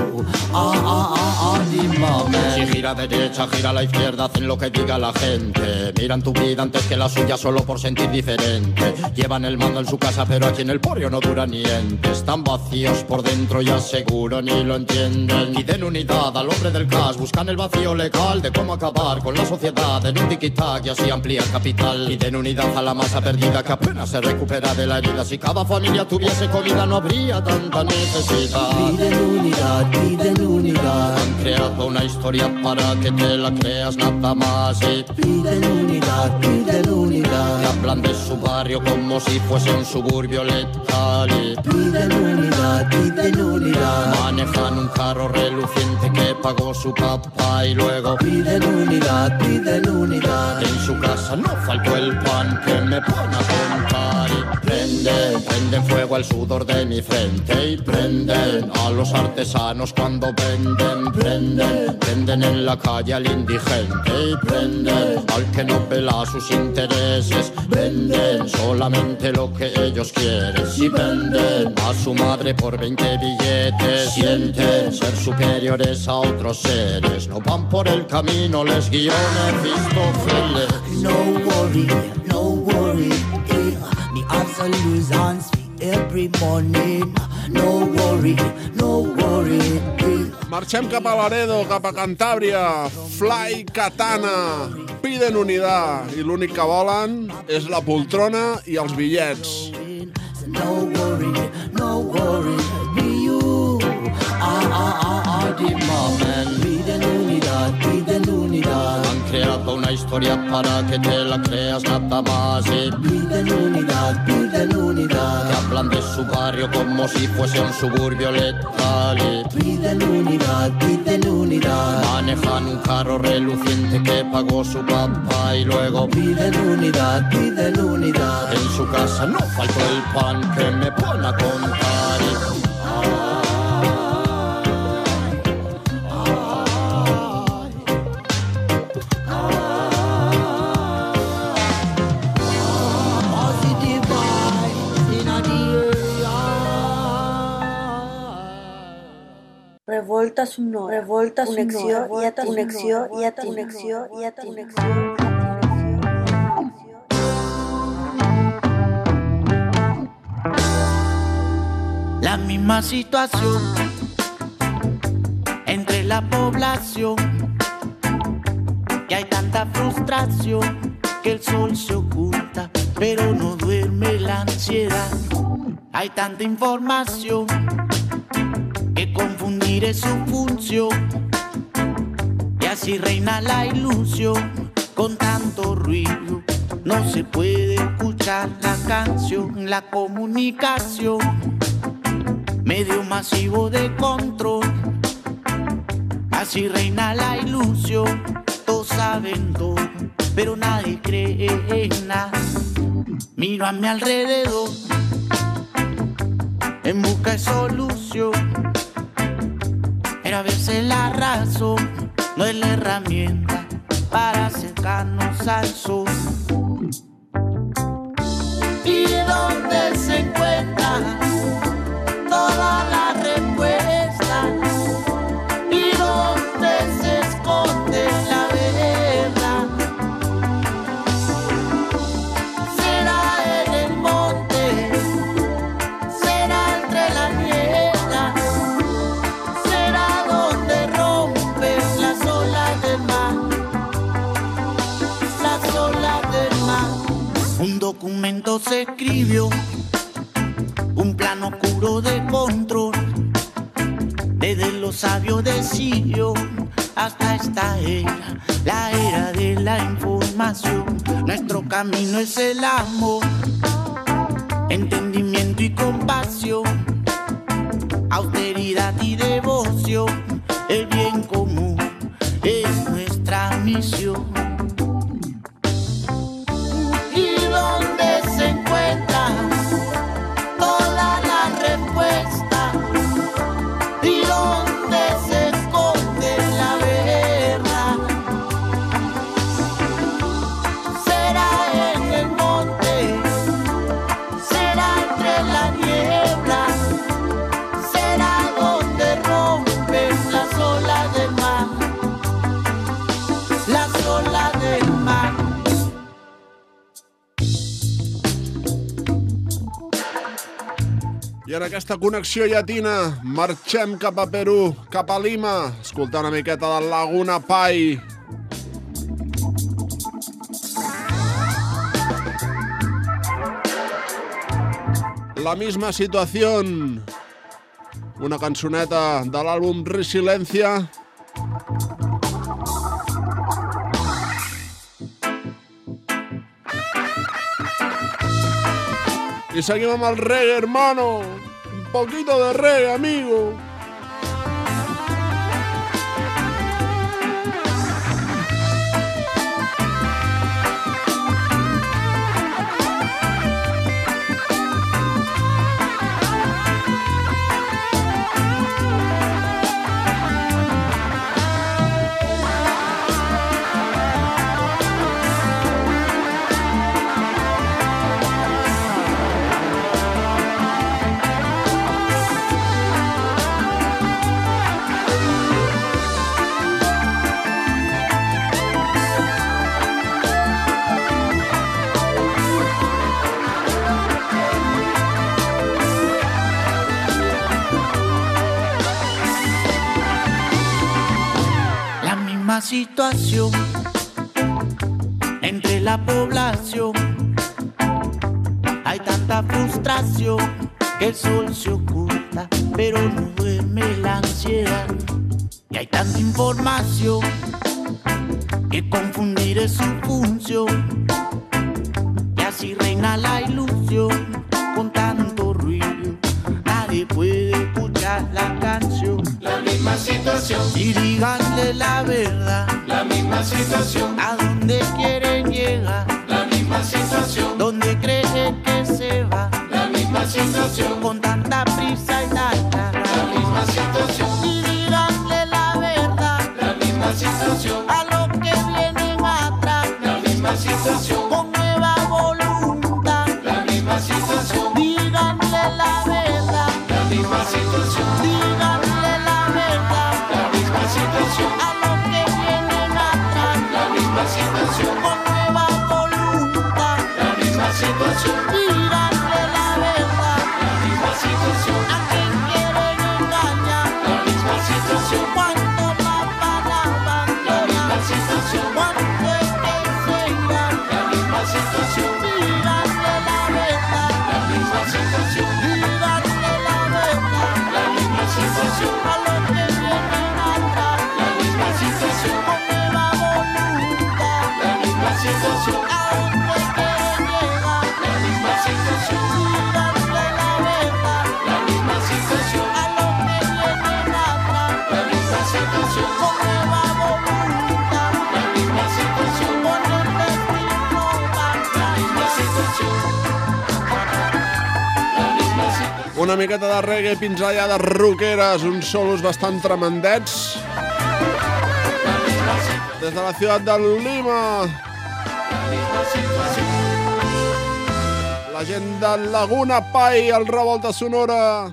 The moment. Si gira derecha, gira a la izquierda, hacen lo que diga la gente. Miran tu vida antes que la suya solo por sentir diferente. Llevan el mando en su casa, pero aquí en el porrio no dura niente. Están vacíos por dentro y aseguro ni lo entienden. Piden unidad al hombre del cash, buscan el vacío legal de cómo acabar con la sociedad en un tiki-tac y así ampliar capital. Piden unidad a la masa perdida que apenas se recupera de la herida. Si cada familia tuviese comida no habría tanta necesidad. Piden unidad, piden unidad. Han creado una historia para que te la creas nada más. Y piden unidad, piden unidad. Te hablan de su barrio como si fuese un suburbio letal. Y piden unidad, piden unidad. Manejan un carro reluciente que pagó su papá. Y luego piden unidad, piden unidad. En su casa no faltó el pan que me pone a contar. Y prenden fuego al sudor de mi frente. Y prenden a los artesanos cuando venden. Prenden en la calle al indigente. Y prenden al que no pela sus intereses. Venden solamente lo que ellos quieren. Si venden a su madre por 20 billetes, sienten ser superiores a otros seres. No van por el camino, les guió Mefistófeles. No worry, no worry. Me absolute on every morning. No worry, no worry. Marxem cap a Laredo, cap a Cantàbria. Fly Katana. Piden unidad i l'únic que volen és la poltrona i els bitllets. No worry, no worry. Be you. The moment. Piden unidad, piden unidad. Han creado una historia para que te la creas nada más. Y piden unidad, piden unidad. Te hablan de su barrio como si fuese un suburbio letal. Y piden unidad, piden unidad. Manejan un carro reluciente que pagó su papá. Y luego piden unidad, piden unidad. En su casa no faltó el pan que me pone a contar. revolta sonora, revolta connexió i a connexió. La misma situación entre la población, y hay tanta frustración que el sol se oculta, pero no duerme la ansiedad. Hay tanta información que confundir es su función, y así reina la ilusión. Con tanto ruido no se puede escuchar la canción, la comunicación, medio masivo de control. Así reina la ilusión, todos saben todo, pero nadie cree en nada. Miro a mi alrededor en busca de solución, pero a veces la razón no es la herramienta para acercarnos al sol. ¿Y dónde se encuentra toda la respuesta? ¿Y dónde se esconde la verdad? ¿Será en el monte? ¿Será entre la niebla? ¿Será donde rompen las olas del mar? Las olas del mar. Un documento se escribió, un plan oscuro de control, desde los sabios de Sion hasta esta era, la era de la información. Nuestro camino es el amor, entendimiento y compasión, austeridad y devoción. El bien común es nuestra misión. ¿Y dónde se encuentra toda la respuesta? ¿Y dónde se esconde la verdad? ¿Será en el monte? ¿Será entre la niebla? ¿Será donde rompen las olas del mar? Las olas del mar. I en aquesta connexió llatina marxem cap a Perú, cap a Lima, escoltant una miqueta de Laguna Pai. La misma situación, una cançoneta de l'àlbum Resiliencia. Y seguimos amb el reggae, hermano. Un poquito de reggae, amigo. Situación entre la población, hay tanta frustración que el sol se oculta, pero no duerme la ansiedad. Y hay tanta información que confundir es su función, y así reina la ilusión. Con tanto ruido nadie puede escuchar la canción. La misma situación, y díganle la verdad. La misma situación, ¿a dónde quieren llegar? La misma situación, ¿dónde creen que se va? La misma situación, con tanta prisa y tanta rabia. La misma situación, y díganle la verdad. La misma situación, a los que vienen atrás. La misma situación, con nueva voluntad. La misma situación, díganle la verdad. La misma situación, díganle la verdad. situación, con nueva voluntad, la misma situación, diránle la verdad, la misma situación, a quien quieren engañar, la misma situación, cuando la van a la misma abandonar, situación, cuando es que se irán, la misma situación, diránle la verdad, la misma situación, diránle la verdad, la misma situación, a los que vienen atrás, la misma situación, con nueva voluntad, la misma situación, a donde quieren llegar, la misma situación, diránle la verdad, la misma situación, a los que vienen atrás, la misma situación, con nueva voluntad, la misma situación, con el destino marcha, la misma situación, la misma situación. Una miqueta de reggae, pinzellades rockeres, uns solos bastant tremendets. Des de la ciutat de Lima, la gent de Laguna Pai, al Revolta Sonora.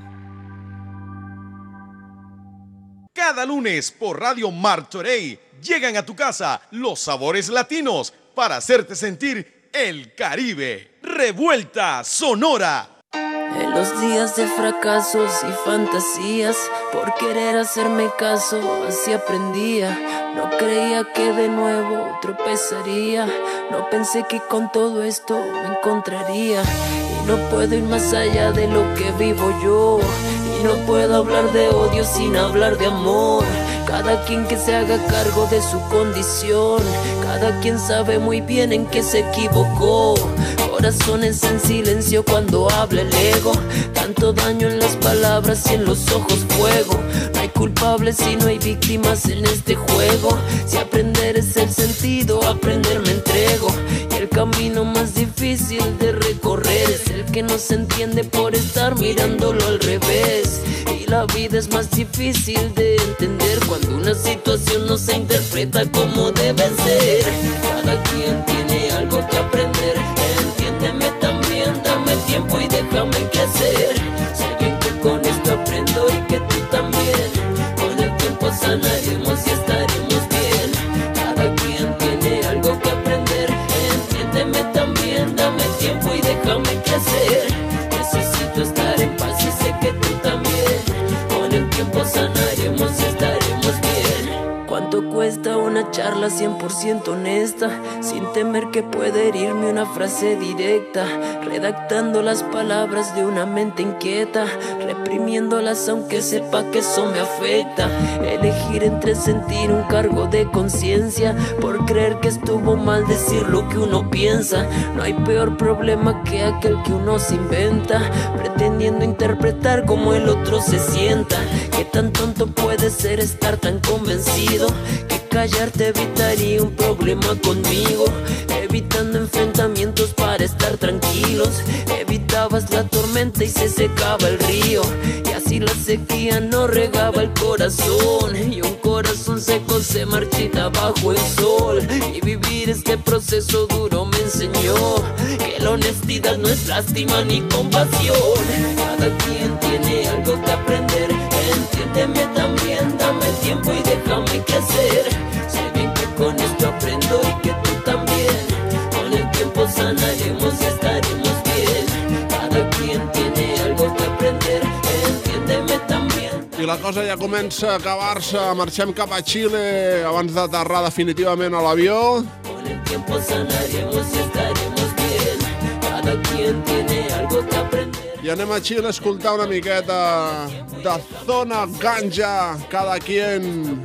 Cada lunes por Radio Martorey llegan a tu casa los sabores latinos para hacerte sentir el Caribe. Revuelta Sonora. En los días de fracasos y fantasías, por querer hacerme caso, así aprendía. No creía que de nuevo tropezaría. No pensé que con todo esto me encontraría. Y no puedo ir más allá de lo que vivo yo. Y no puedo hablar de odio sin hablar de amor. Cada quien que se haga cargo de su condición. Cada quien sabe muy bien en qué se equivocó. Corazones en silencio cuando habla el ego. Tanto daño en las palabras y en los ojos fuego. No hay culpables y no hay víctimas en este juego. Si aprender es el sentido, aprender me entrego. Y el camino más difícil de recorrer es el que no se entiende por estar mirándolo al revés. Y la vida es más difícil de entender cuando una situación no se interpreta como debe ser. Cada quien tiene algo que aprender. Entiéndeme también, dame tiempo y déjame crecer. Sé bien que con esto aprendo y que tú también. Con el tiempo sanaremos y estaremos bien. Cada quien tiene algo que aprender. Entiéndeme también, dame tiempo y déjame crecer. Necesito estar en paz y sé que tú también. Con el tiempo sanaremos y estaremos bien. ¿Cuánto cuesta una charla 100% honesta? Sin temer que pueda herirme una frase directa. Redactando las palabras de una mente inquieta. Reprimiéndolas aunque sepa que eso me afecta. Elegir entre sentir un cargo de conciencia. Por creer que estuvo mal decir lo que uno piensa. No hay peor problema que aquel que uno se inventa. Pretendiendo interpretar como el otro se sienta. ¿Qué tan tonto puede ser estar tan convencido? Que callarte evitaría un problema conmigo. Evitando enfrentamientos para estar tranquilos. Evitabas la tormenta y se secaba el río. Y así la sequía no regaba el corazón. Y un corazón seco se marchita bajo el sol. Y vivir este proceso duro me enseñó que la honestidad no es lástima ni compasión. Cada quien tiene algo que aprender. Entiéndeme también, dame tiempo y déjame crecer. Sé bien que con esto aprendo y que tú también. Con el tiempo sanaremos y estaremos bien. Cada quien tiene algo que aprender. Entiéndeme también. I la cosa ja comença a acabar-se. Marxem cap a Xile abans d'aterrar definitivament a l'avió. Con el tiempo sanaremos y estaremos bien. Cada quien tiene algo que aprender. I anem a Xile a escoltar una miqueta de Zona Ganja, cada quien.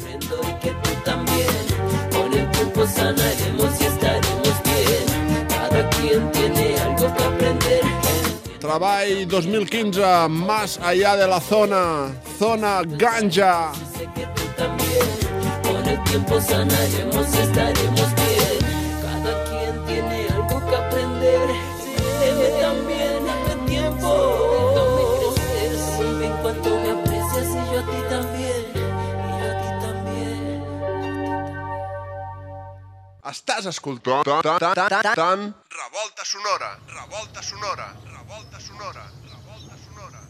Con el tiempo sanaremos y estaremos bien. Cada quien tiene algo que aprender. Treball 2015, Más allá de la zona, Zona Ganja. Con el tiempo sanaremos y estaremos bien. Cada quien tiene algo que aprender. Deme también, dame tiempo. Déjame crecer, si en cuanto me aprecias y yo a ti también. Y a ti también. Estàs escoltant Revolta Sonora, Revolta Sonora, Revolta Sonora, Revolta Sonora.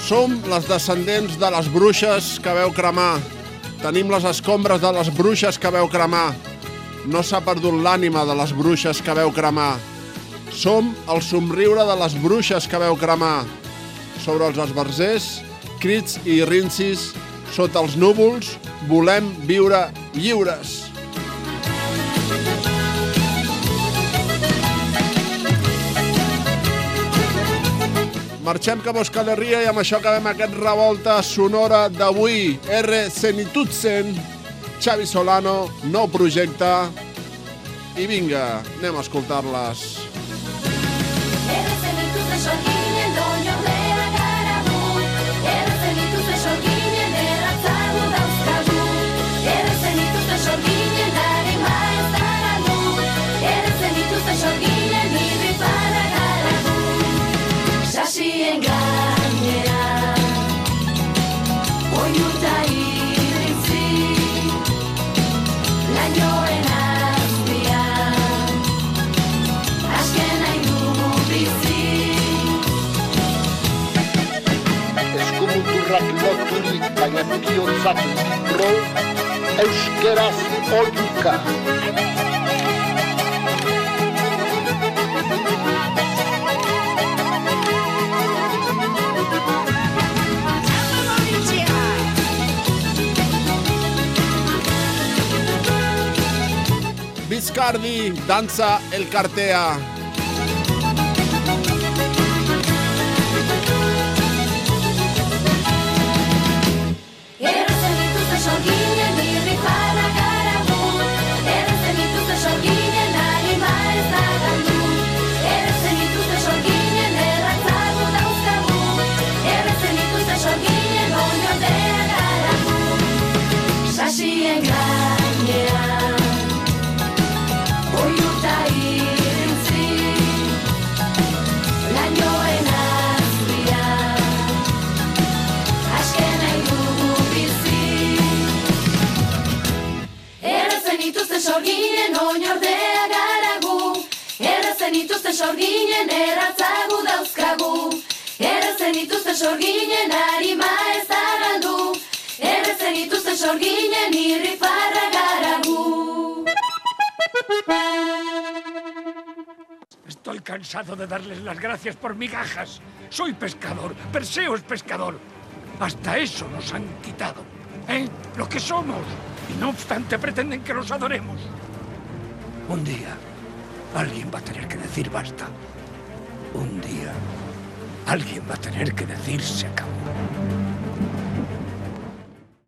Som les descendents de les bruixes que veu cremar. Tenim les escombres de les bruixes que veu cremar. No s'ha perdut l'ànima de les bruixes que veu cremar. Som el somriure de les bruixes que veu cremar. Sobre els esbarzers, crits i rincis, sota els núvols, volem viure lliures. Marxem cap a Euskal Herria i amb això acabem aquest revolta sonora d'avui. R. Zenitutzen, Xavi Solano, nou projecte. I vinga, anem a escoltar-les. Sasien gainean oiuta iritzi lainoen azpian azken nahi dugu bizi. Eskumuturrak loturik baina bihotsak pro euskeraz oiuka. Bizkardi, danza elkartea. Errazen dituzte sorginen irri para garabu. Errazen dituzte sorginen anima ez da galdu. Errazen dituzte sorginen erratzago dauzkagu. Errazen dituzte sorginen oinordea garabu. Sasien gainean oiuta iritzi lainoen azpian azken nahi dugu bizi. Errazen dituzte sorginen oinordea garagu. Errazen dituzte sorginen erratzagu dauzkagu. Errazen dituzte sorginen arima ez da galdu. Errazen dituzte sorginen irrifarra garagu. Estoy cansado de darles las gracias por migajas. Soy pescador, Perseo es pescador. Hasta eso nos han quitado. Lo que somos. Y no obstante pretenden que los adoremos. Un día, alguien va a tener que decir basta. Un día, alguien va a tener que decir se acabó.